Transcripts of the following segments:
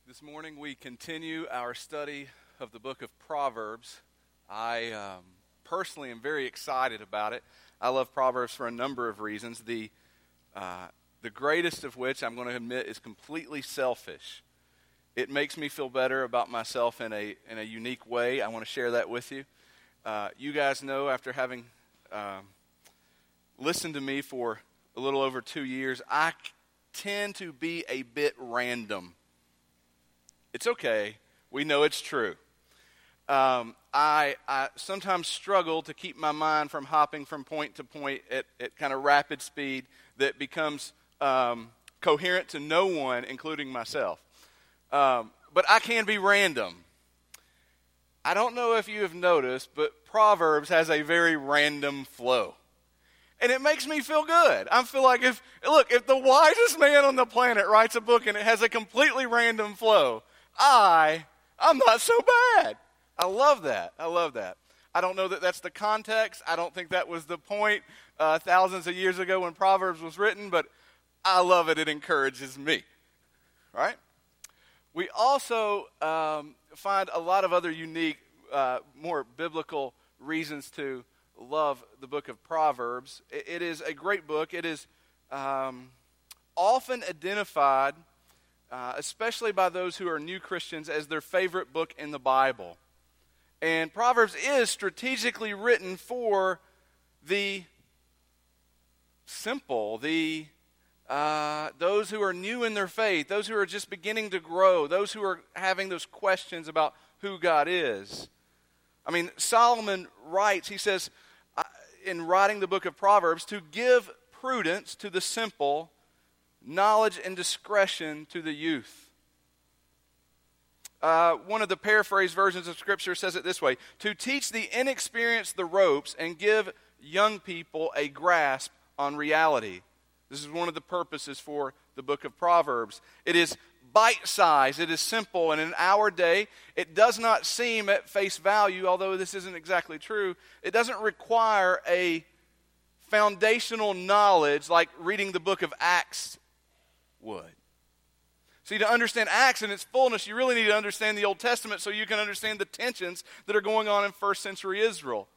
This morning we continue our study of the book of Proverbs. I personally am very excited about it. I love Proverbs for a number of reasons. The greatest of which, I'm going to admit, is completely selfish. It makes me feel better about myself in a unique way. I want to share that with you. You guys know, after having listened to me for a little over 2 years, I tend to be a bit random. It's okay. We know it's true. I sometimes struggle to keep my mind from hopping from point to point at kind of rapid speed that becomes coherent to no one, including myself. But I can be random. I don't know if you have noticed, but Proverbs has a very random flow. And it makes me feel good. I feel like if the wisest man on the planet writes a book and it has a completely random flow, I'm not so bad. I love that. I don't know that that's the context. I don't think that was the point thousands of years ago when Proverbs was written, but I love it. It encourages me. Right? We also find a lot of other unique, more biblical reasons to love the book of Proverbs. It is a great book. It is often identified, especially by those who are new Christians, as their favorite book in the Bible. And Proverbs is strategically written for the simple, those who are new in their faith, those who are just beginning to grow, those who are having those questions about who God is. I mean, Solomon writes, he says, in writing the book of Proverbs, to give prudence to the simple, knowledge and discretion to the youth. One of the paraphrased versions of Scripture says it this way: to teach the inexperienced the ropes and give young people a grasp on reality. This is one of the purposes for the book of Proverbs. It is bite-sized, it is simple, and in our day, it does not seem at face value, although this isn't exactly true, it doesn't require a foundational knowledge like reading the book of Acts would. See, to understand Acts in its fullness, you really need to understand the Old Testament so you can understand the tensions that are going on in first century Israel.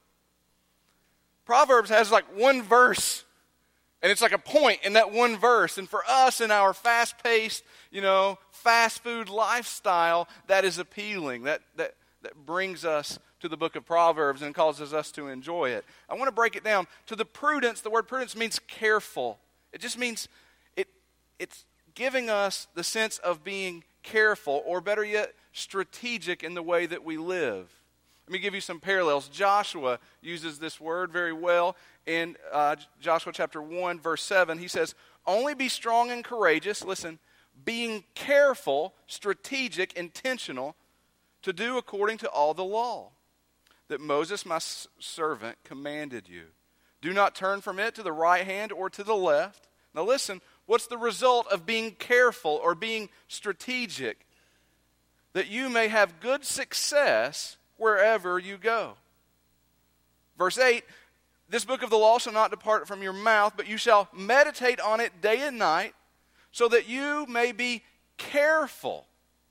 Proverbs has like one verse, and it's like a point in that one verse. And for us in our fast-paced, fast food lifestyle, that is appealing. That brings us to the book of Proverbs and causes us to enjoy it. I want to break it down. To the prudence, the word prudence means careful. It just means it's giving us the sense of being careful, or better yet, strategic in the way that we live. Let me give you some parallels. Joshua uses this word very well. In Joshua chapter 1, verse 7, he says, only be strong and courageous, listen, being careful, strategic, intentional, to do according to all the law that Moses, my servant, commanded you. Do not turn from it to the right hand or to the left. Now listen, what's the result of being careful or being strategic? That you may have good success wherever you go. Verse 8, this book of the law shall not depart from your mouth, but you shall meditate on it day and night, so that you may be careful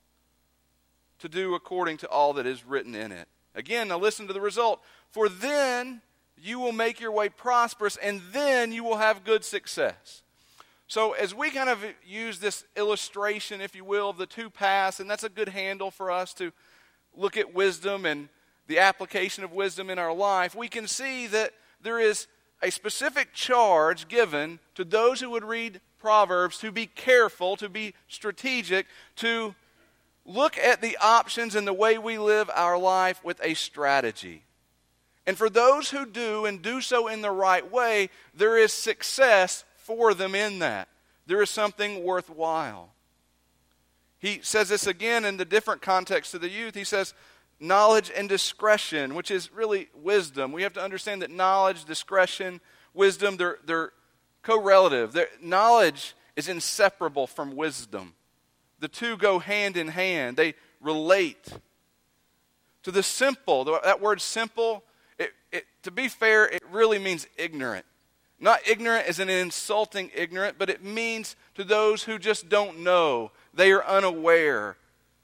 to do according to all that is written in it. Again, now listen to the result. For then you will make your way prosperous, and then you will have good success. So as we kind of use this illustration, if you will, of the two paths, and that's a good handle for us to look at wisdom and the application of wisdom in our life, we can see that there is a specific charge given to those who would read Proverbs to be careful, to be strategic, to look at the options and the way we live our life with a strategy. And for those who do and do so in the right way, there is success for them in that. There is something worthwhile. He says this again in the different context to the youth. He says, knowledge and discretion, which is really wisdom. We have to understand that knowledge, discretion, wisdom, they're correlative. Knowledge is inseparable from wisdom. The two go hand in hand. They relate. To the simple, that word simple, to be fair, it really means ignorant. Not ignorant as an insulting ignorant, but it means to those who just don't know. They are unaware.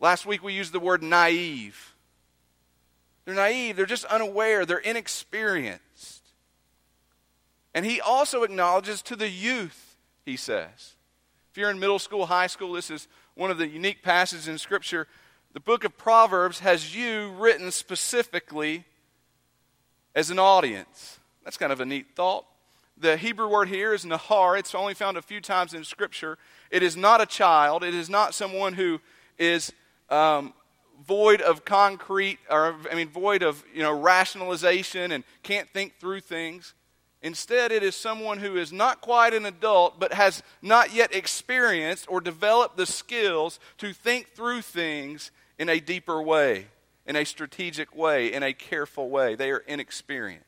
Last week we used the word naive. They're naive. They're just unaware. They're inexperienced. And he also acknowledges to the youth, he says. If you're in middle school, high school, this is one of the unique passages in Scripture. The book of Proverbs has you written specifically as an audience. That's kind of a neat thought. The Hebrew word here is nahar. It's only found a few times in Scripture. It is not a child. It is not someone who is void of concrete, void of rationalization and can't think through things. Instead, it is someone who is not quite an adult, but has not yet experienced or developed the skills to think through things in a deeper way, in a strategic way, in a careful way. They are inexperienced.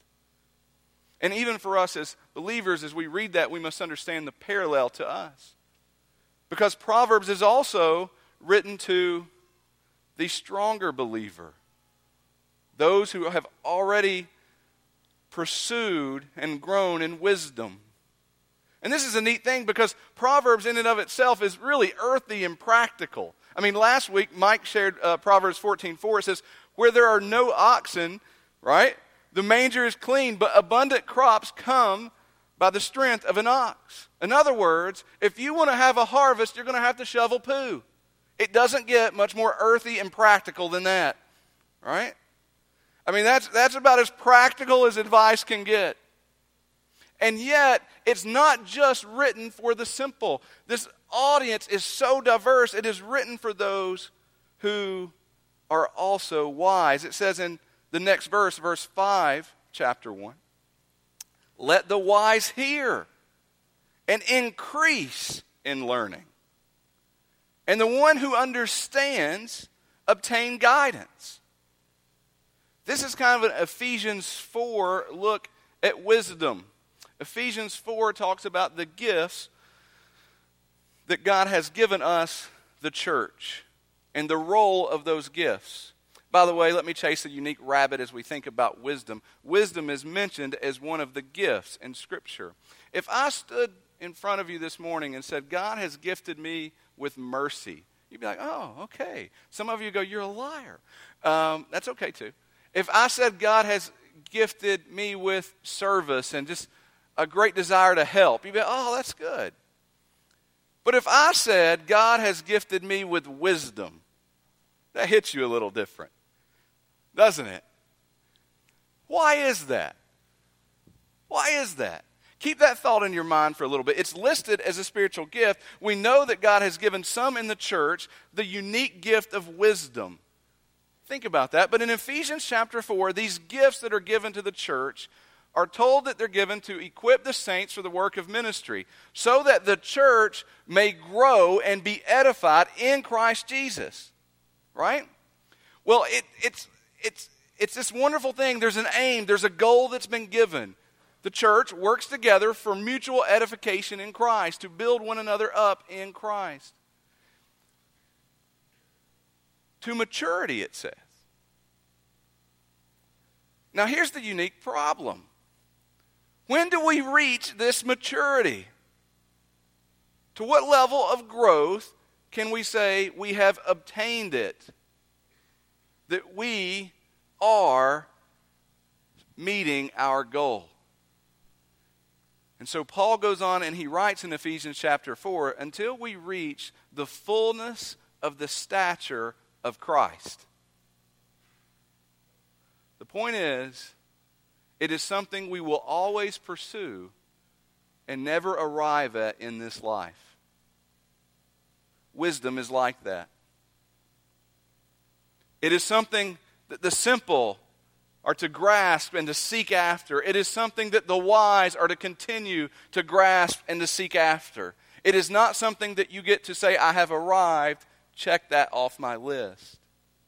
And even for us as believers, as we read that, we must understand the parallel to us. Because Proverbs is also written to the stronger believer, those who have already pursued and grown in wisdom. And this is a neat thing because Proverbs in and of itself is really earthy and practical. I mean, last week Mike shared Proverbs 14:4. It says, where there are no oxen, right, the manger is clean, but abundant crops come by the strength of an ox. In other words, if you want to have a harvest, you're going to have to shovel poo. It doesn't get much more earthy and practical than that, right? I mean, that's about as practical as advice can get. And yet, it's not just written for the simple. This audience is so diverse, it is written for those who are also wise. It says in the next verse, verse 5, chapter 1, let the wise hear and increase in learning. And the one who understands obtain guidance. This is kind of an Ephesians 4 look at wisdom. Ephesians 4 talks about the gifts that God has given us, the church, and the role of those gifts. By the way, let me chase a unique rabbit as we think about wisdom. Wisdom is mentioned as one of the gifts in Scripture. If I stood in front of you this morning and said, God has gifted me with mercy, you'd be like, oh, okay. Some of you go, you're a liar. That's okay too. If I said God has gifted me with service and just a great desire to help, you'd be like, oh, that's good. But if I said God has gifted me with wisdom, that hits you a little different, doesn't it? Why is that? Why is that? Keep that thought in your mind for a little bit. It's listed as a spiritual gift. We know that God has given some in the church the unique gift of wisdom. Think about that. But in Ephesians chapter 4, these gifts that are given to the church are told that they're given to equip the saints for the work of ministry, so that the church may grow and be edified in Christ Jesus. Right? Well, it's this wonderful thing. There's an aim. There's a goal that's been given. The church works together for mutual edification in Christ, to build one another up in Christ. To maturity, it says. Now, here's the unique problem. When do we reach this maturity? To what level of growth can we say we have obtained it? That we are meeting our goal. And so Paul goes on and he writes in Ephesians chapter 4, until we reach the fullness of the stature of Christ. The point is, it is something we will always pursue and never arrive at in this life. Wisdom is like that. It is something that the simple are to grasp and to seek after. It is something that the wise are to continue to grasp and to seek after. It is not something that you get to say, I have arrived, check that off my list.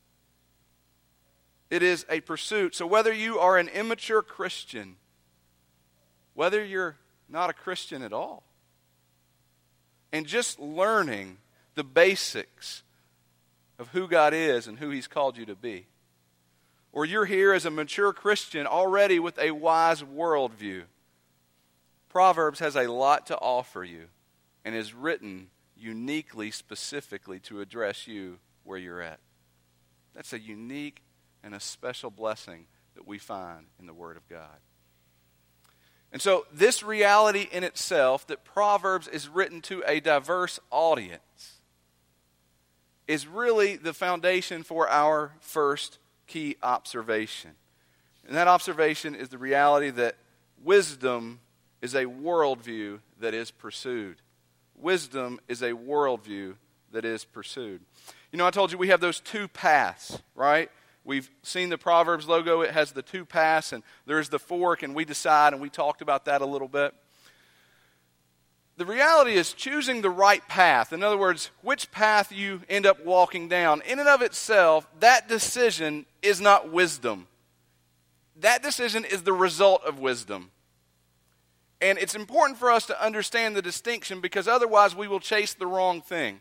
It is a pursuit. So whether you are an immature Christian, whether you're not a Christian at all, and just learning the basics of who God is and who He's called you to be, or you're here as a mature Christian already with a wise worldview, Proverbs has a lot to offer you and is written uniquely, specifically to address you where you're at. That's a unique and a special blessing that we find in the Word of God. And so this reality in itself, that Proverbs is written to a diverse audience, is really the foundation for our first key observation. And that observation is the reality that wisdom is a worldview that is pursued. Wisdom is a worldview that is pursued. You know, I told you we have those two paths, right? We've seen the Proverbs logo. It has the two paths, and there's the fork, and we decide, and we talked about that a little bit. The reality is choosing the right path. In other words, which path you end up walking down. In and of itself, that decision is not wisdom. That decision is the result of wisdom. And it's important for us to understand the distinction, because otherwise we will chase the wrong thing.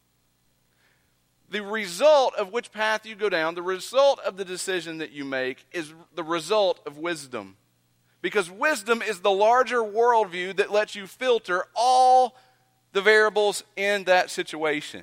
The result of which path you go down, the result of the decision that you make, is the result of wisdom. Because wisdom is the larger worldview that lets you filter all the variables in that situation.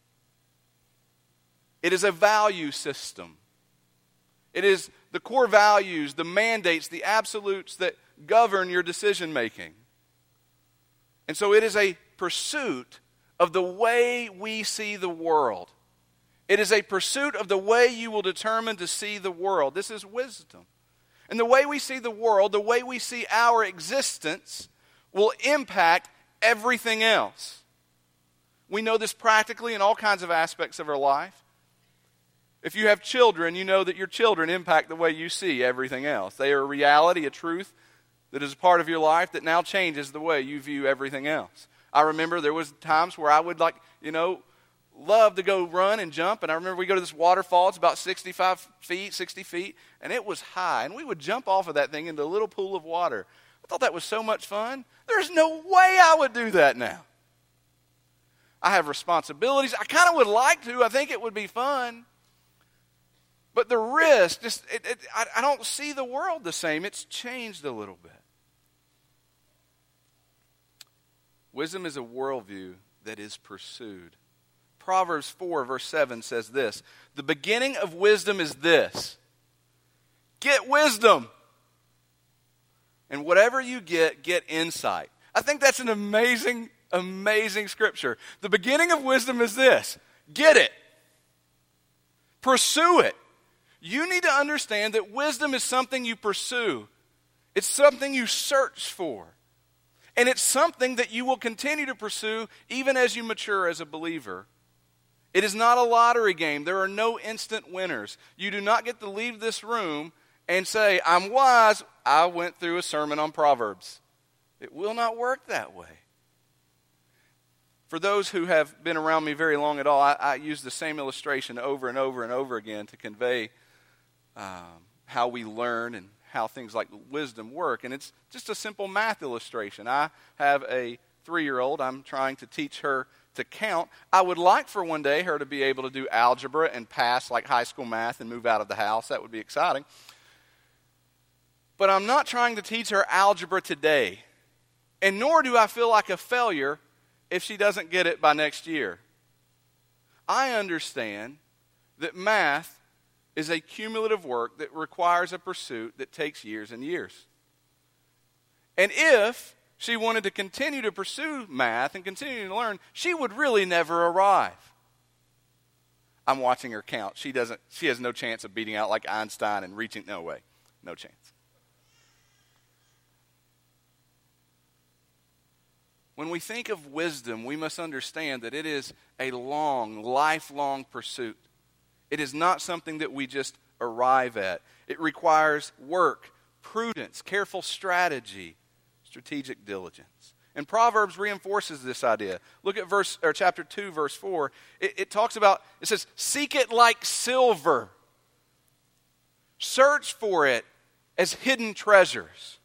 It is a value system. It is the core values, the mandates, the absolutes that govern your decision making. And so it is a pursuit of the way we see the world. It is a pursuit of the way you will determine to see the world. This is wisdom. And the way we see the world, the way we see our existence, will impact everything else. We know this practically in all kinds of aspects of our life. If you have children, you know that your children impact the way you see everything else. They are a reality, a truth that is a part of your life that now changes the way you view everything else. I remember there was times where I would love to go run and jump. And I remember we go to this waterfall. It's about 65 feet, 60 feet. And it was high. And we would jump off of that thing into a little pool of water. I thought that was so much fun. There's no way I would do that now. I have responsibilities. I kind of would like to. I think it would be fun. But the risk, I don't see the world the same. It's changed a little bit. Wisdom is a worldview that is pursued. Proverbs 4, verse 7 says this: the beginning of wisdom is this: get wisdom. And whatever you get insight. I think that's an amazing, amazing scripture. The beginning of wisdom is this: get it. Pursue it. You need to understand that wisdom is something you pursue. It's something you search for. And it's something that you will continue to pursue even as you mature as a believer. It is not a lottery game. There are no instant winners. You do not get to leave this room and say, I'm wise, I went through a sermon on Proverbs. It will not work that way. For those who have been around me very long at all, I use the same illustration over and over and over again to convey how we learn and how things like wisdom work. And it's just a simple math illustration. I have a 3-year-old. I'm trying to teach her to count. I would like for one day her to be able to do algebra and pass like high school math and move out of the house. That would be exciting. But I'm not trying to teach her algebra today. And nor do I feel like a failure if she doesn't get it by next year. I understand that math is a cumulative work that requires a pursuit that takes years and years. And if she wanted to continue to pursue math and continue to learn, she would really never arrive. I'm watching her count. She has no chance of beating out like Einstein and reaching, no way, no chance. When we think of wisdom, we must understand that it is a long, lifelong pursuit. It is not something that we just arrive at. It requires work, prudence, careful strategy, strategic diligence. And Proverbs reinforces this idea. Look at chapter 2, verse 4. It talks about, it says, seek it like silver. Search for it as hidden treasures.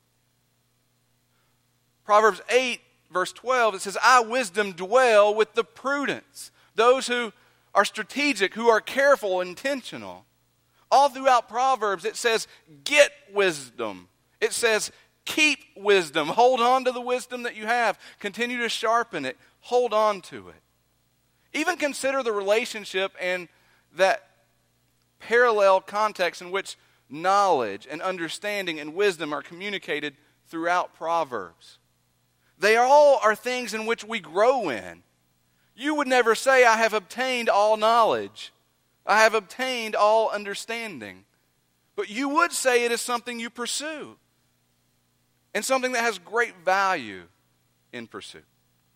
Proverbs 8, verse 12, it says, I, wisdom, dwell with the prudence. Those who are strategic, who are careful, intentional. All throughout Proverbs, it says, get wisdom. It says, keep wisdom. Hold on to the wisdom that you have. Continue to sharpen it. Hold on to it. even consider the relationship and that parallel context in which knowledge and understanding and wisdom are communicated throughout Proverbs. They all are things in which we grow in. You would never say, I have obtained all knowledge. I have obtained all understanding. But you would say it is something you pursue. And something that has great value in pursuit.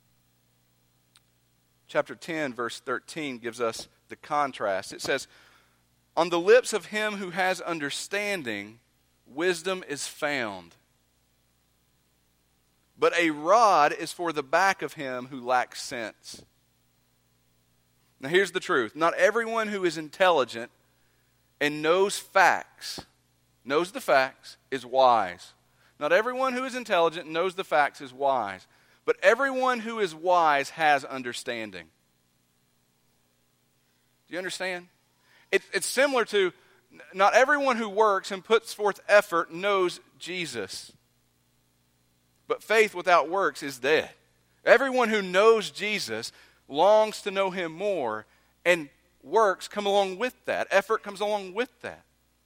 Chapter 10, verse 13 gives us the contrast. It says, on the lips of him who has understanding, wisdom is found. But a rod is for the back of him who lacks sense. Now here's the truth. Not everyone who is intelligent and knows the facts, is wise. Not everyone who is intelligent and knows the facts is wise. But everyone who is wise has understanding. Do you understand? It's similar to, not everyone who works and puts forth effort knows Jesus. But faith without works is dead. Everyone who knows Jesus longs to know him more, and works come along with that. Effort comes along with that.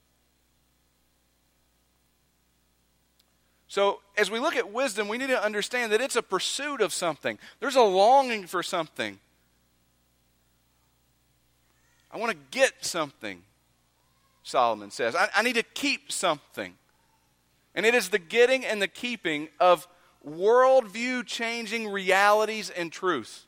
So, as we look at wisdom, we need to understand that it's a pursuit of something. There's a longing for something. I want to get something, Solomon says. I need to keep something. And it is the getting and the keeping of worldview-changing realities and truth.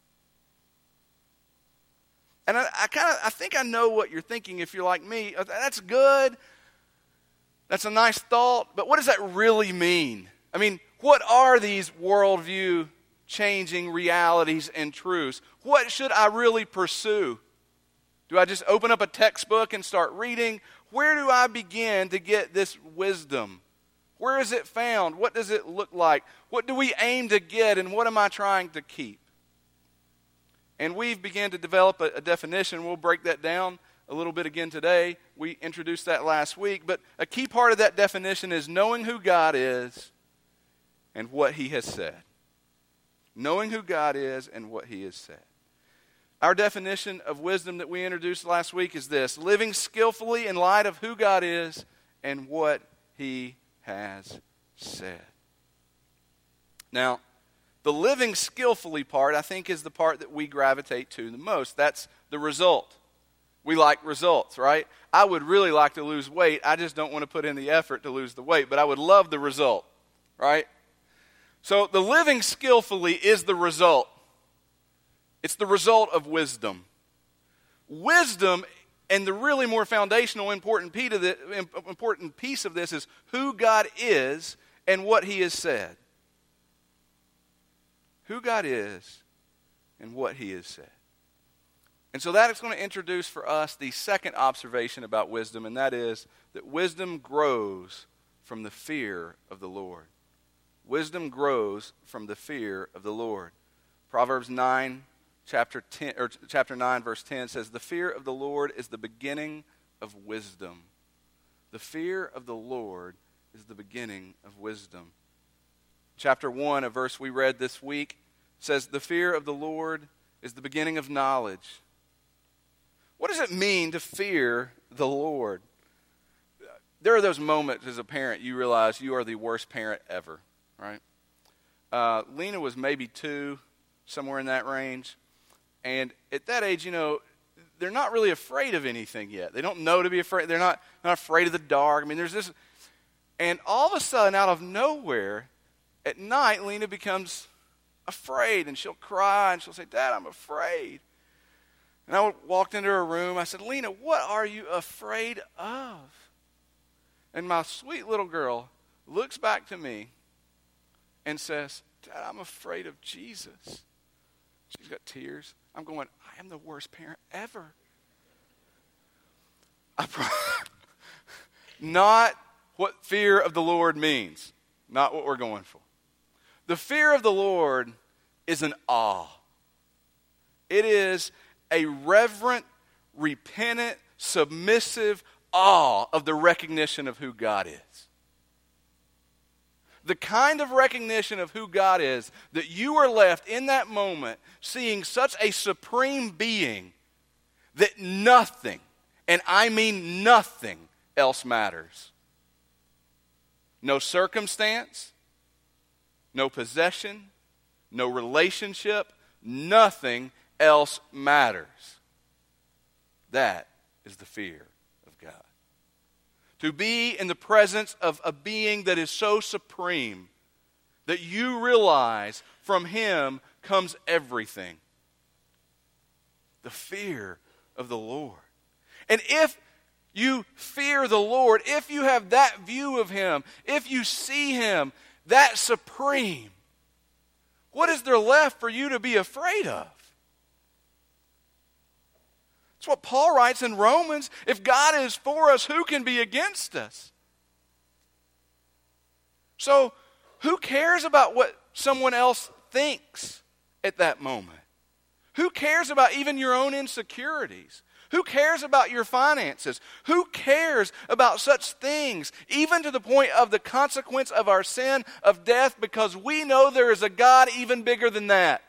And I think I know what you're thinking if you're like me. That's good. That's a nice thought. But what does that really mean? I mean, what are these worldview-changing realities and truths? What should I really pursue? Do I just open up a textbook and start reading? Where do I begin to get this wisdom? Where is it found? What does it look like? What do we aim to get, and what am I trying to keep? And we've begun to develop a definition. We'll break that down a little bit again today. We introduced that last week. But a key part of that definition is knowing who God is and what he has said. Knowing who God is and what he has said. Our definition of wisdom that we introduced last week is this: living skillfully in light of who God is and what he has said. Now, the living skillfully part, I think, is the part that we gravitate to the most. That's the result. We like results, right? I would really like to lose weight. I just don't want to put in the effort to lose the weight, but I would love the result, right? So the living skillfully is the result. It's the result of wisdom. Wisdom, and the really more foundational important piece of this is who God is and what he has said. Who God is and what he has said. And so that is going to introduce for us the second observation about wisdom, and that is that wisdom grows from the fear of the Lord. Wisdom grows from the fear of the Lord. Proverbs 9, chapter 9, verse 10 says, "The fear of the Lord is the beginning of wisdom." The fear of the Lord is the beginning of wisdom. Chapter 1, a verse we read this week, says, "The fear of the Lord is the beginning of knowledge." What does it mean to fear the Lord? There are those moments as a parent you realize you are the worst parent ever, right? Lena was maybe 2, somewhere in that range. And at that age, they're not really afraid of anything yet. They don't know to be afraid. They're not afraid of the dark. I mean, there's this. And all of a sudden, out of nowhere, at night, Lena becomes afraid. And she'll cry and she'll say, "Dad, I'm afraid." And I walked into her room. I said, "Lena, what are you afraid of?" And my sweet little girl looks back to me and says, "Dad, I'm afraid of Jesus." She's got tears. I'm going, I am the worst parent ever. Not what fear of the Lord means. Not what we're going for. The fear of the Lord is an awe. It is a reverent, repentant, submissive awe of the recognition of who God is. the kind of recognition of who God is that you are left in that moment seeing such a supreme being that nothing, and I mean nothing, else matters. No circumstance, no possession, no relationship, nothing else matters. That is the fear of God. To be in the presence of a being that is so supreme that you realize from Him comes everything. The fear of the Lord. And if you fear the Lord, if you have that view of Him, if you see Him that supreme, what is there left for you to be afraid of? That's what Paul writes in Romans. If God is for us, who can be against us? So, who cares about what someone else thinks at that moment? Who cares about even your own insecurities? Who cares about your finances? Who cares about such things, even to the point of the consequence of our sin of death, because we know there is a God even bigger than that?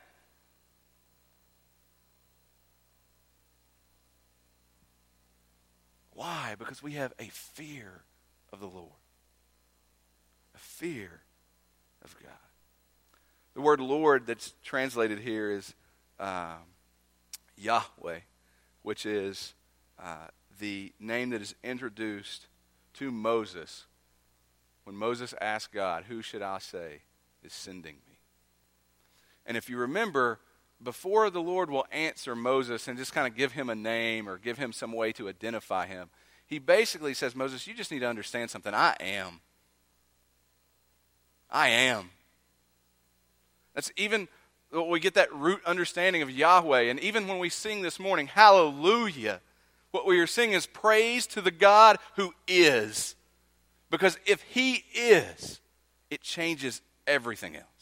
Why? Because we have a fear of the Lord. A fear of God. The word Lord that's translated here is Yahweh, which is the name that is introduced to Moses when Moses asked God, "Who should I say is sending me?" And if you remember, before the Lord will answer Moses and just kind of give him a name or give him some way to identify him, He basically says, Moses, you just need to understand something. I am. I am. That's even, we get that root understanding of Yahweh. And even when we sing this morning, hallelujah, what we are singing is praise to the God who is. Because if He is, it changes everything else.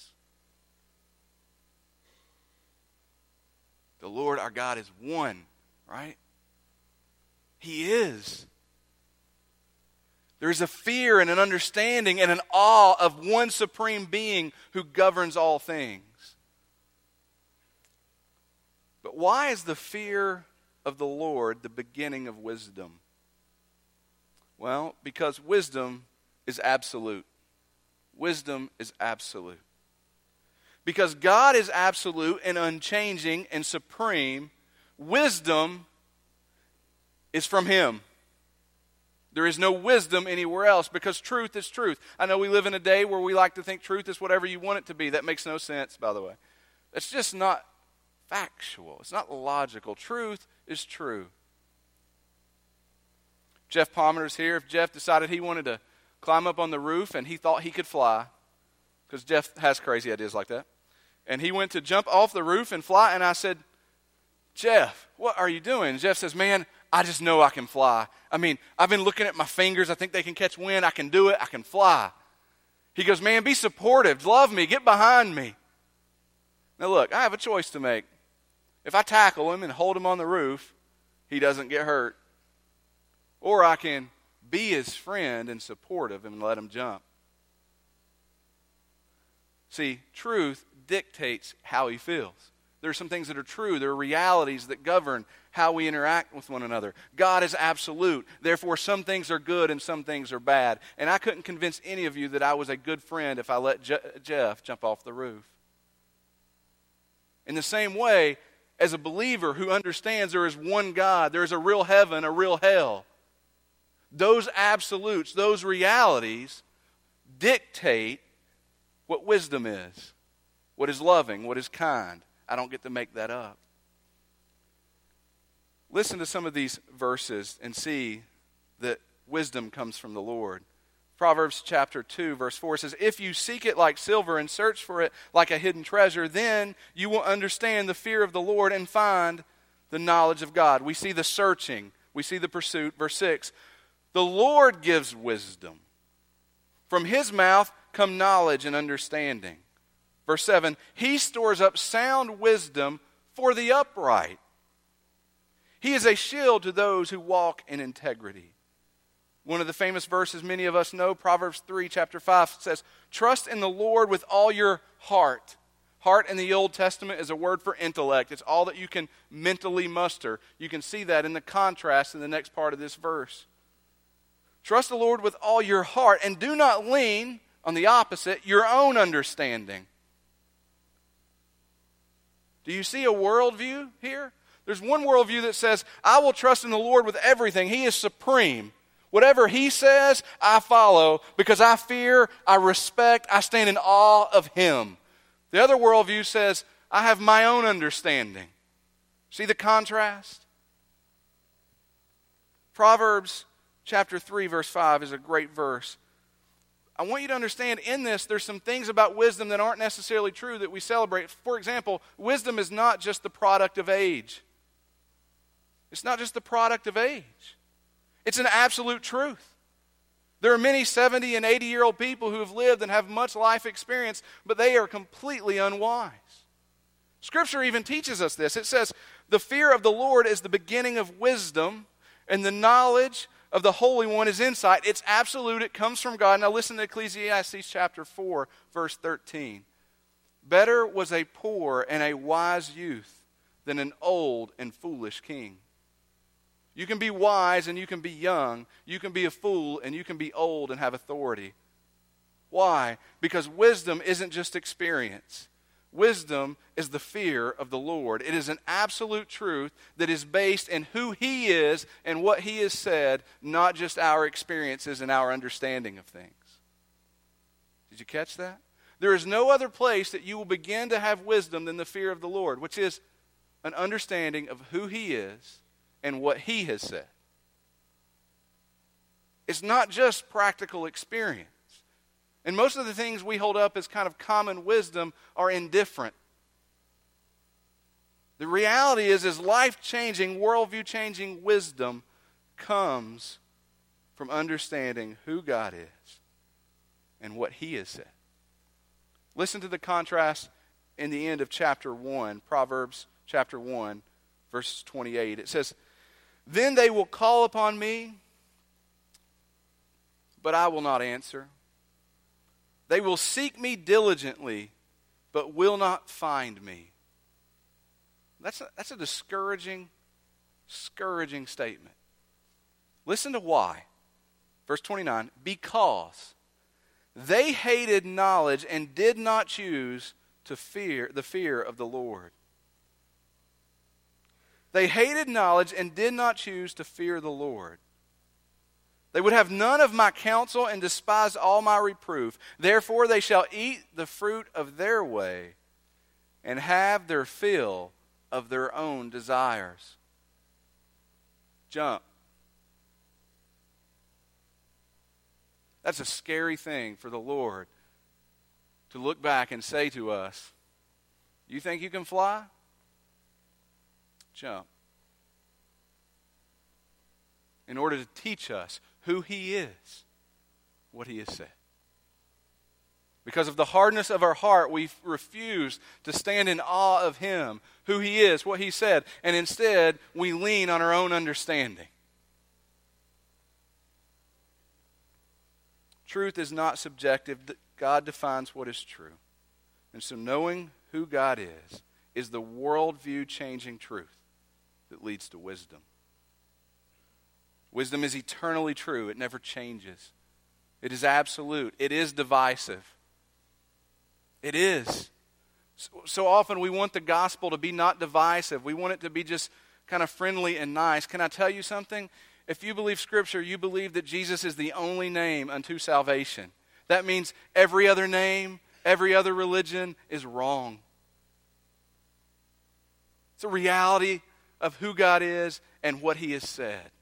The Lord our God is one, right? He is. There's a fear and an understanding and an awe of one supreme being who governs all things. But why is the fear of the Lord the beginning of wisdom? Well, because wisdom is absolute. Wisdom is absolute. Because God is absolute and unchanging and supreme, wisdom is from Him. There is no wisdom anywhere else because truth is truth. I know we live in a day where we like to think truth is whatever you want it to be. That makes no sense, by the way. That's just not factual. It's not logical. Truth is true. Jeff Palmer's here. If Jeff decided he wanted to climb up on the roof and he thought he could fly, because Jeff has crazy ideas like that, and he went to jump off the roof and fly, and I said, Jeff, what are you doing? And Jeff says, man, I just know I can fly. I mean, I've been looking at my fingers. I think they can catch wind. I can do it. I can fly. He goes, man, be supportive. Love me. Get behind me. Now look, I have a choice to make. If I tackle him and hold him on the roof, he doesn't get hurt. Or I can be his friend and supportive and let him jump. See, truth dictates how he feels. There are some things that are true. There are realities that govern how we interact with one another. God is absolute. Therefore, some things are good and some things are bad. And I couldn't convince any of you that I was a good friend if I let Jeff jump off the roof. In the same way, as a believer who understands there is one God, there is a real heaven, a real hell, those absolutes, those realities dictate what wisdom is, what is loving, what is kind. I don't get to make that up. Listen to some of these verses and see that wisdom comes from the Lord. Proverbs chapter 2, verse 4 says, if you seek it like silver and search for it like a hidden treasure, then you will understand the fear of the Lord and find the knowledge of God. We see the searching. We see the pursuit. Verse 6, the Lord gives wisdom. From His mouth come knowledge and understanding. Verse 7, He stores up sound wisdom for the upright. He is a shield to those who walk in integrity. One of the famous verses many of us know, Proverbs 3, chapter 5, says, "Trust in the Lord with all your heart." Heart in the Old Testament is a word for intellect. It's all that you can mentally muster. You can see that in the contrast in the next part of this verse. Trust the Lord with all your heart, and do not lean on the opposite, your own understanding. Do you see a worldview here? There's one worldview that says, I will trust in the Lord with everything. He is supreme. Whatever He says, I follow because I fear, I respect, I stand in awe of Him. The other worldview says, I have my own understanding. See the contrast? Proverbs chapter 3, verse 5 is a great verse. I want you to understand in this, there's some things about wisdom that aren't necessarily true that we celebrate. For example, wisdom is not just the product of age. It's not just the product of age. It's an absolute truth. There are many 70 and 80-year-old people who have lived and have much life experience, but they are completely unwise. Scripture even teaches us this. It says, the fear of the Lord is the beginning of wisdom, and the knowledge of the Holy One is insight. It's absolute. It comes from God. Now listen to Ecclesiastes chapter 4, verse 13. Better was a poor and a wise youth than an old and foolish king. You can be wise and you can be young. You can be a fool and you can be old and have authority. Why? Because wisdom isn't just experience. Wisdom is the fear of the Lord. It is an absolute truth that is based in who He is and what He has said, not just our experiences and our understanding of things. Did you catch that? There is no other place that you will begin to have wisdom than the fear of the Lord, which is an understanding of who He is and what He has said. It's not just practical experience. And most of the things we hold up as kind of common wisdom are indifferent. The reality is life-changing, worldview-changing wisdom comes from understanding who God is and what He has said. Listen to the contrast in the end of chapter 1, Proverbs chapter 1, verse 28. It says, "Then they will call upon me, but I will not answer. They will seek me diligently, but will not find me." That's a discouraging statement. Listen to why. Verse 29, "Because they hated knowledge and did not choose to fear the fear of the Lord." They hated knowledge and did not choose to fear the Lord. They would have none of my counsel and despise all my reproof. Therefore they shall eat the fruit of their way and have their fill of their own desires. Jump. That's a scary thing for the Lord to look back and say to us, you think you can fly? Jump. In order to teach us who He is, what He has said. Because of the hardness of our heart, we refuse to stand in awe of Him, who He is, what He said, and instead we lean on our own understanding. Truth is not subjective. God defines what is true. And so knowing who God is the worldview-changing truth that leads to wisdom. Wisdom is eternally true. It never changes. It is absolute. It is divisive. It is. So often we want the gospel to be not divisive. We want it to be just kind of friendly and nice. Can I tell you something? If you believe Scripture, you believe that Jesus is the only name unto salvation. That means every other name, every other religion is wrong. It's a reality of who God is and what He has said.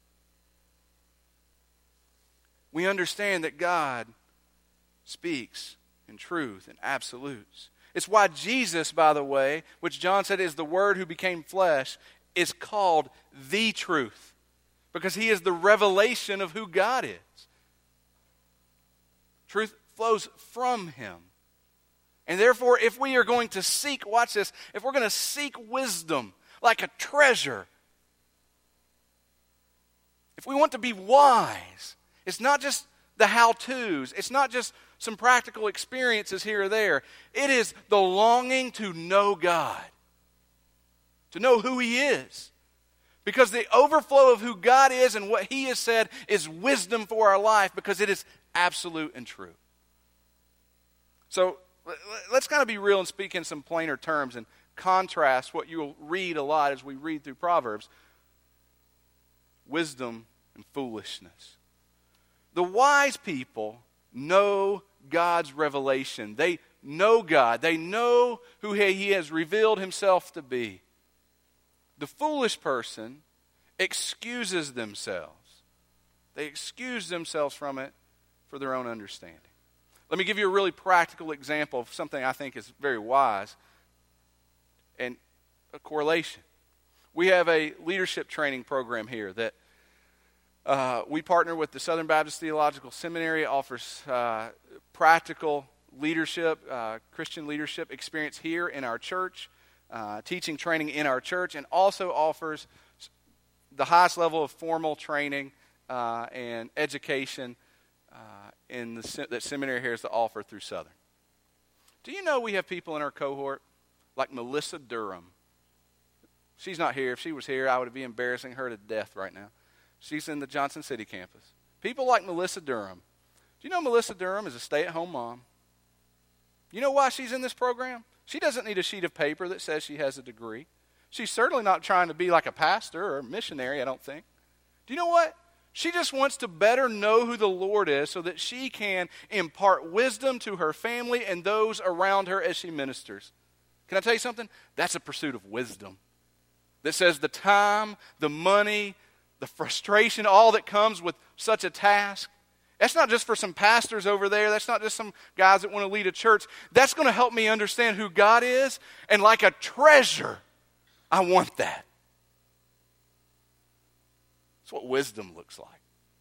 We understand that God speaks in truth and absolutes. It's why Jesus, by the way, which John said is the Word who became flesh, is called the truth. Because He is the revelation of who God is. Truth flows from Him. And therefore, if we are going to seek, watch this, if we're going to seek wisdom like a treasure, If we want to be wise, it's not just the how-tos. It's not just some practical experiences here or there. It is the longing to know God, to know who He is. Because the overflow of who God is and what He has said is wisdom for our life, because it is absolute and true. So let's kind of be real and speak in some plainer terms and contrast what you'll read a lot as we read through Proverbs. Wisdom and foolishness. The wise people know God's revelation. They know God. They know who He has revealed Himself to be. The foolish person excuses themselves. They excuse themselves from it for their own understanding. Let me give you a really practical example of something I think is very wise and a correlation. We have a leadership training program here that we partner with the Southern Baptist Theological Seminary. It offers practical leadership, Christian leadership experience here in our church, teaching training in our church, and also offers the highest level of formal training and education that seminary here has to offer through Southern. Do you know we have people in our cohort like Melissa Durham? She's not here. If she was here, I would be embarrassing her to death right now. She's in the Johnson City campus. People like Melissa Durham. Do you know Melissa Durham is a stay-at-home mom? You know why she's in this program? She doesn't need a sheet of paper that says she has a degree. She's certainly not trying to be like a pastor or a missionary, I don't think. Do you know what? She just wants to better know who the Lord is so that she can impart wisdom to her family and those around her as she ministers. Can I tell you something? That's a pursuit of wisdom. That says the time, the money, the frustration, all that comes with such a task. That's not just for some pastors over there. That's not just some guys that want to lead a church. That's going to help me understand who God is. And like a treasure, I want that. That's what wisdom looks like.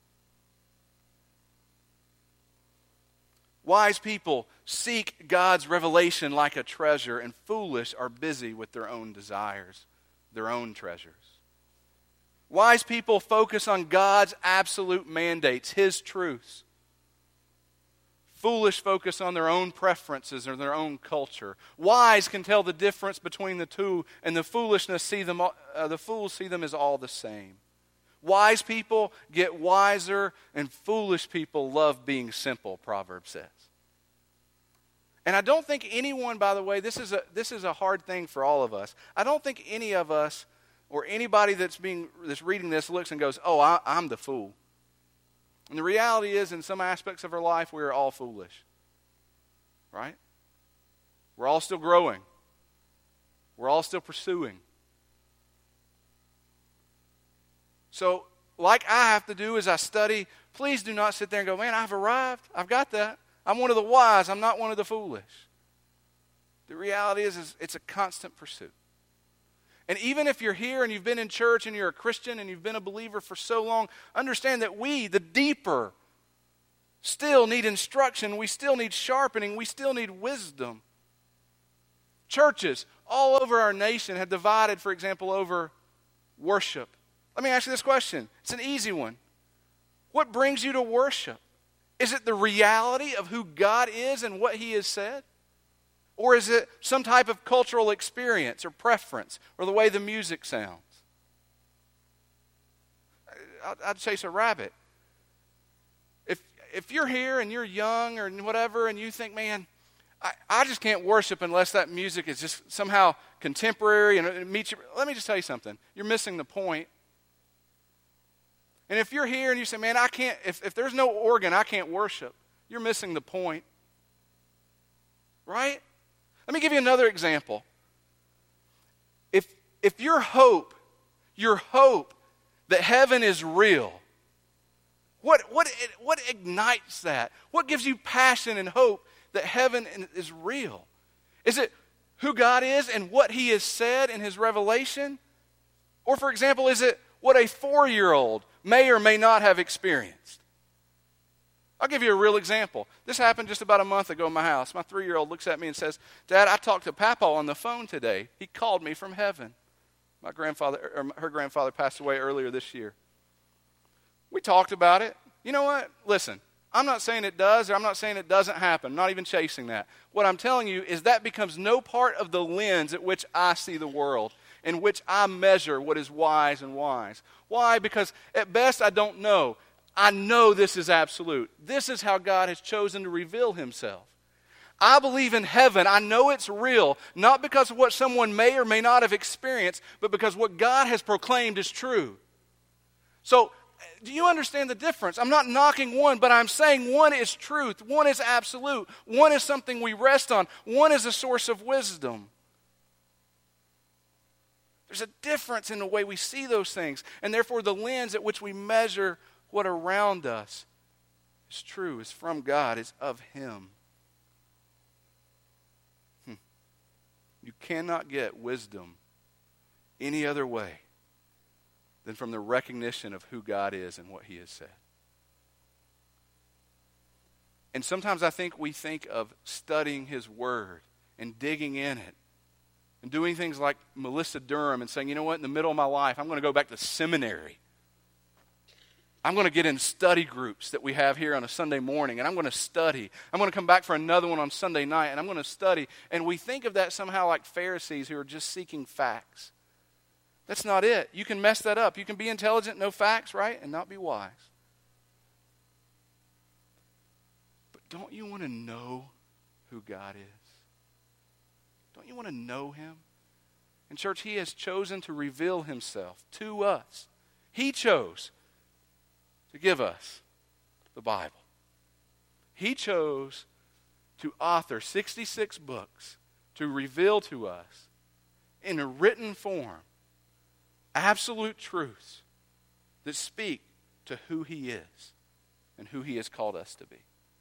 Wise people seek God's revelation like a treasure, and foolish are busy with their own desires, their own treasures. Wise people focus on God's absolute mandates, His truths. Foolish focus on their own preferences or their own culture. Wise can tell the difference between the two, and the fools see them as all the same. Wise people get wiser, and foolish people love being simple, Proverbs says. And I don't think anyone, by the way, this is a hard thing for all of us. I don't think any of us or anybody that's reading this looks and goes, oh, I'm the fool. And the reality is, in some aspects of our life, we are all foolish. Right? We're all still growing. We're all still pursuing. So, like I have to do as I study, please do not sit there and go, man, I've arrived. I've got that. I'm one of the wise. I'm not one of the foolish. The reality is it's a constant pursuit. And even if you're here and you've been in church and you're a Christian and you've been a believer for so long, understand that we, the deeper, still need instruction. We still need sharpening. We still need wisdom. Churches all over our nation have divided, for example, over worship. Let me ask you this question. It's an easy one. What brings you to worship? Is it the reality of who God is and what He has said? Or is it some type of cultural experience or preference or the way the music sounds? I'd chase a rabbit. If you're here and you're young or whatever and you think, man, I just can't worship unless that music is just somehow contemporary and it meets you. Let me just tell you something. You're missing the point. And if you're here and you say, man, I can't, if there's no organ, I can't worship, you're missing the point. Right? Let me give you another example. If your hope that heaven is real, what ignites that? What gives you passion and hope that heaven is real? Is it who God is and what He has said in His revelation? Or, for example, is it what a 4-year-old may or may not have experienced? I'll give you a real example. This happened just about a month ago in my house. My 3-year-old looks at me and says, Dad, I talked to Papa on the phone today. He called me from heaven. Her grandfather passed away earlier this year. We talked about it. You know what? Listen, I'm not saying it does, or I'm not saying it doesn't happen. I'm not even chasing that. What I'm telling you is that becomes no part of the lens at which I see the world, in which I measure what is wise and wise. Why? Because at best I don't know. I know this is absolute. This is how God has chosen to reveal himself. I believe in heaven. I know it's real, not because of what someone may or may not have experienced, but because what God has proclaimed is true. So, do you understand the difference? I'm not knocking one, but I'm saying one is truth, one is absolute, one is something we rest on, one is a source of wisdom. There's a difference in the way we see those things, and therefore the lens at which we measure what around us is true, is from God, is of him. You cannot get wisdom any other way than from the recognition of who God is and what he has said. And sometimes I think we think of studying his word and digging in it and doing things like Melissa Durham and saying, you know what, in the middle of my life, I'm going to go back to seminary. I'm going to get in study groups that we have here on a Sunday morning, and I'm going to study. I'm going to come back for another one on Sunday night, and I'm going to study. And we think of that somehow like Pharisees who are just seeking facts. That's not it. You can mess that up. You can be intelligent, know facts, right, and not be wise. But don't you want to know who God is? Don't you want to know him? In church, he has chosen to reveal himself to us. He chose to give us the Bible. He chose to author 66 books to reveal to us in a written form absolute truths that speak to who he is and who he has called us to be.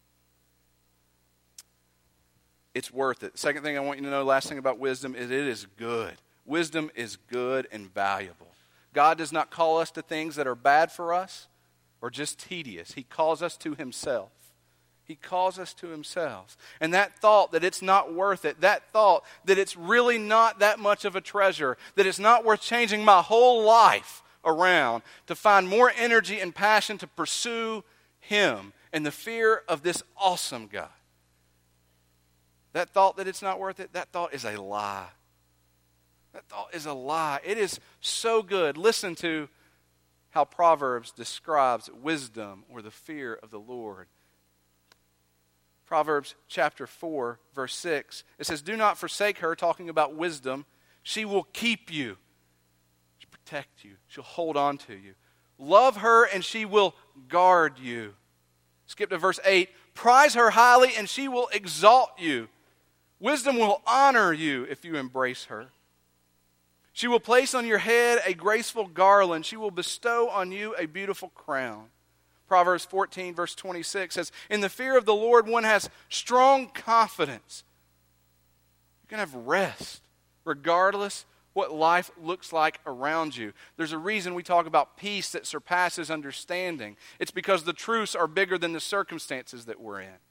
It's worth it. Second thing I want you to know, last thing about wisdom, is it is good. Wisdom is good and valuable. God does not call us to things that are bad for us or just tedious. He calls us to himself. He calls us to himself. And that thought that it's not worth it, that thought that it's really not that much of a treasure, that it's not worth changing my whole life around to find more energy and passion to pursue him and the fear of this awesome God. That thought that it's not worth it, that thought is a lie. That thought is a lie. It is so good. Listen to how Proverbs describes wisdom or the fear of the Lord. Proverbs chapter 4, verse 6. It says, do not forsake her, talking about wisdom. She will keep you. She'll protect you. She'll hold on to you. Love her and she will guard you. Skip to verse 8. Prize her highly and she will exalt you. Wisdom will honor you if you embrace her. She will place on your head a graceful garland. She will bestow on you a beautiful crown. Proverbs 14, verse 26 says, in the fear of the Lord one has strong confidence. You can have rest regardless what life looks like around you. There's a reason we talk about peace that surpasses understanding. It's because the truths are bigger than the circumstances that we're in.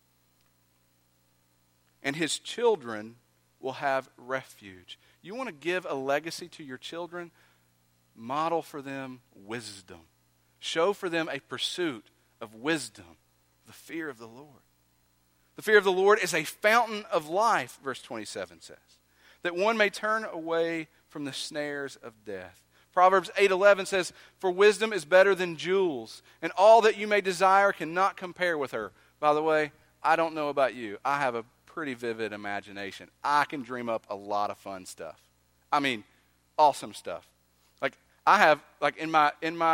And his children will have refuge. You want to give a legacy to your children? Model for them wisdom. Show for them a pursuit of wisdom, the fear of the Lord. The fear of the Lord is a fountain of life, verse 27 says, that one may turn away from the snares of death. Proverbs 8:11 says, for wisdom is better than jewels, and all that you may desire cannot compare with her. By the way, I don't know about you. I have a pretty vivid imagination. I can dream up a lot of fun stuff. I mean, awesome stuff. Like I have, like in my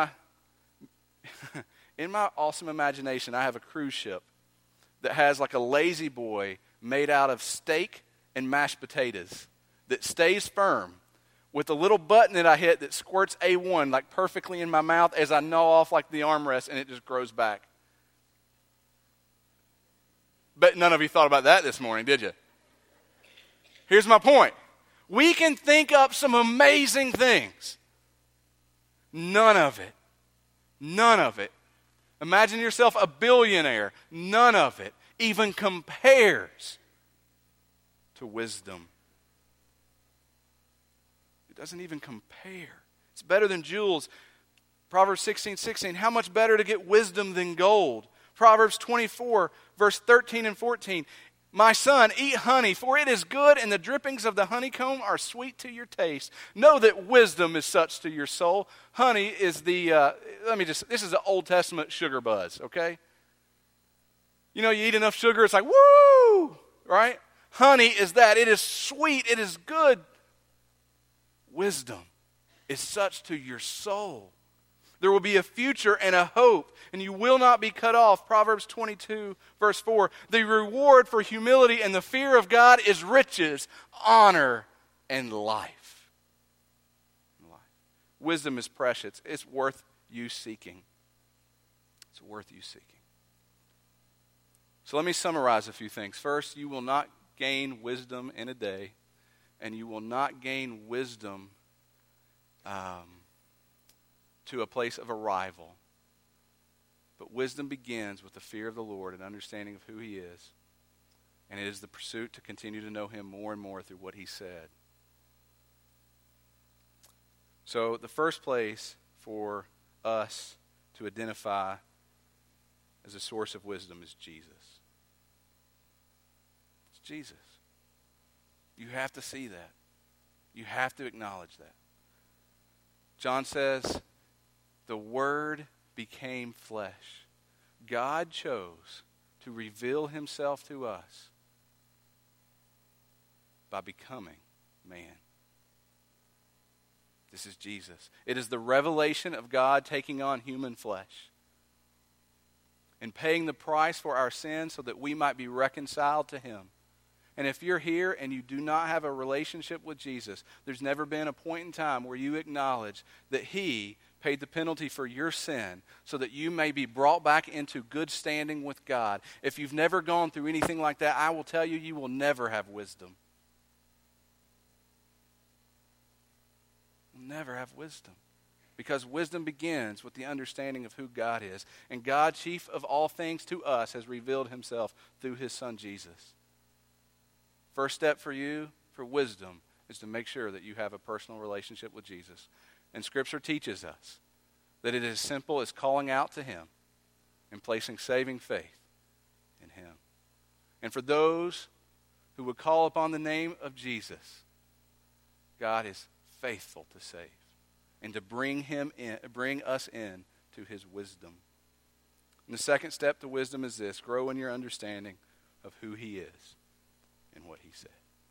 in my awesome imagination, I have a cruise ship that has like a lazy boy made out of steak and mashed potatoes that stays firm with a little button that I hit that squirts A1 like perfectly in my mouth as I gnaw off like the armrest and it just grows back. Bet none of you thought about that this morning, did you? Here's my point. We can think up some amazing things. None of it. Imagine yourself a billionaire. None of it even compares to wisdom. It doesn't even compare. It's better than jewels. Proverbs 16:16, how much better to get wisdom than gold. Proverbs 24, verse 13 and 14, my son, eat honey, for it is good, and the drippings of the honeycomb are sweet to your taste. Know that wisdom is such to your soul. Honey is this is an Old Testament sugar buzz, okay? You know, you eat enough sugar, it's like, woo, right? Honey is that. It is sweet. It is good. Wisdom is such to your soul. There will be a future and a hope, and you will not be cut off. Proverbs 22, verse 4. The reward for humility and the fear of God is riches, honor, and life. Wisdom is precious. It's worth you seeking. It's worth you seeking. So let me summarize a few things. First, you will not gain wisdom in a day, and you will not gain wisdom to a place of arrival. But wisdom begins with the fear of the Lord and understanding of who He is. And it is the pursuit to continue to know Him more and more through what He said. So the first place for us to identify as a source of wisdom is Jesus. It's Jesus. You have to see that. You have to acknowledge that. John says, the Word became flesh. God chose to reveal Himself to us by becoming man. This is Jesus. It is the revelation of God taking on human flesh and paying the price for our sins so that we might be reconciled to Him. And if you're here and you do not have a relationship with Jesus, there's never been a point in time where you acknowledge that He paid the penalty for your sin so that you may be brought back into good standing with God. If you've never gone through anything like that, I will tell you, you will never have wisdom. You'll never have wisdom. Because wisdom begins with the understanding of who God is. And God, chief of all things to us, has revealed Himself through His Son Jesus. First step for you, for wisdom, is to make sure that you have a personal relationship with Jesus. And Scripture teaches us that it is as simple as calling out to Him and placing saving faith in Him. And for those who would call upon the name of Jesus, God is faithful to save and to bring us in to His wisdom. And the second step to wisdom is this: grow in your understanding of who He is and what He said.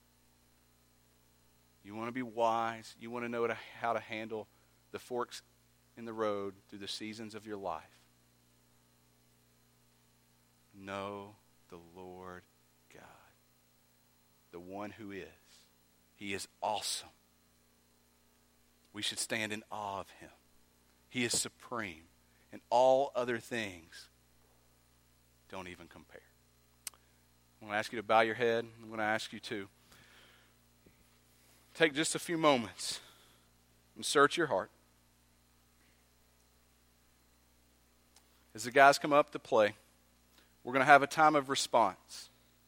You want to be wise. You want to know how to handle the forks in the road through the seasons of your life. Know the Lord God, the one who is. He is awesome. We should stand in awe of Him. He is supreme, and all other things don't even compare. I'm going to ask you to bow your head. I'm going to ask you to take just a few moments and search your heart. As the guys come up to play, we're going to have a time of response.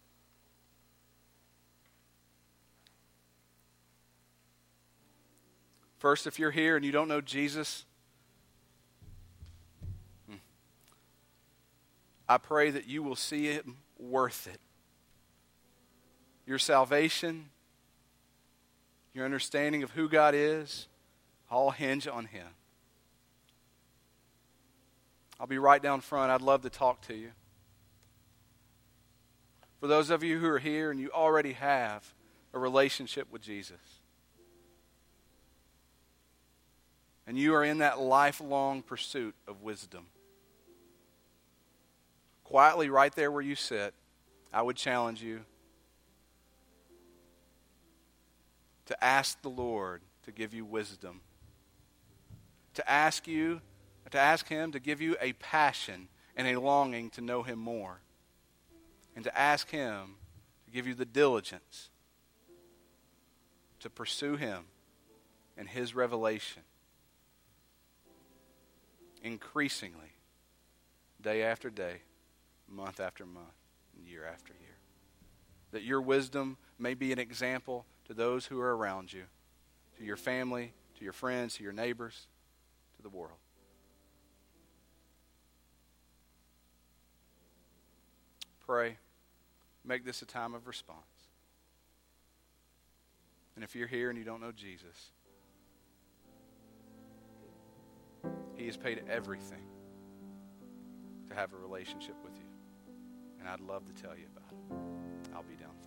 First, if you're here and you don't know Jesus, I pray that you will see Him worth it. Your salvation, your understanding of who God is, all hinge on Him. I'll be right down front. I'd love to talk to you. For those of you who are here and you already have a relationship with Jesus, and you are in that lifelong pursuit of wisdom, quietly right there where you sit, I would challenge you to ask the Lord to give you wisdom. To ask Him to give you a passion and a longing to know Him more. And to ask Him to give you the diligence to pursue Him and His revelation increasingly, day after day, month after month, and year after year. That your wisdom may be an example to those who are around you, to your family, to your friends, to your neighbors, to the world. pray. Make this a time of response. And if you're here and you don't know Jesus, He has paid everything to have a relationship with you. And I'd love to tell you about it. I'll be down front.